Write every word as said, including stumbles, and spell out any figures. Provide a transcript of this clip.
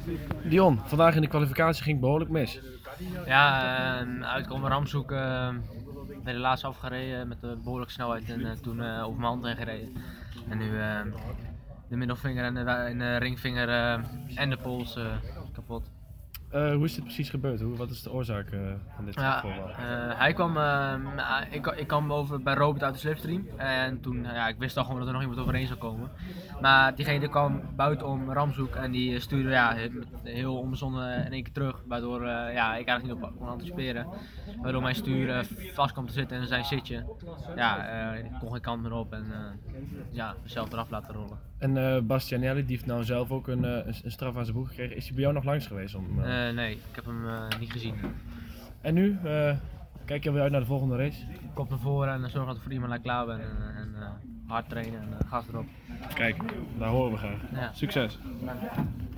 Dion, vandaag in de kwalificatie ging het behoorlijk mis. Ja, uh, uitkomen Ramzoek uh, bij de laatste afgereden met een behoorlijke snelheid en uh, toen uh, over mijn hand heen gereden. En nu uh, de middelvinger en de, en de ringvinger uh, en de pols uh, kapot. Uh, hoe is dit precies gebeurd? Hoe, wat is de oorzaak uh, van dit ja, voorval? Uh, hij kwam, uh, ik, ik kwam over bij Robert uit de slipstream en toen, uh, ja, ik wist al gewoon dat er nog iemand overheen zou komen. Maar diegene kwam buitenom Ramzoek en die stuurde ja, heel onbezonnen in één keer terug, waardoor uh, ja, ik eigenlijk niet op kon anticiperen. Waardoor mijn stuur uh, vast kwam te zitten in zijn zitje. Ja, uh, ik kon geen kant meer op en uh, ja, mezelf eraf laten rollen. En uh, Bastianelli, die heeft nou zelf ook een, uh, een straf aan zijn broek gekregen. Is hij bij jou nog langs geweest? Om, uh... Uh, nee, ik heb hem uh, niet gezien. En nu? Uh, kijk je alweer uit naar de volgende race? Kop naar voren en zorg dat ik voor iemand klaar ben. En, en uh, hard trainen en uh, gas erop. Kijk, daar horen we graag. Ja. Succes!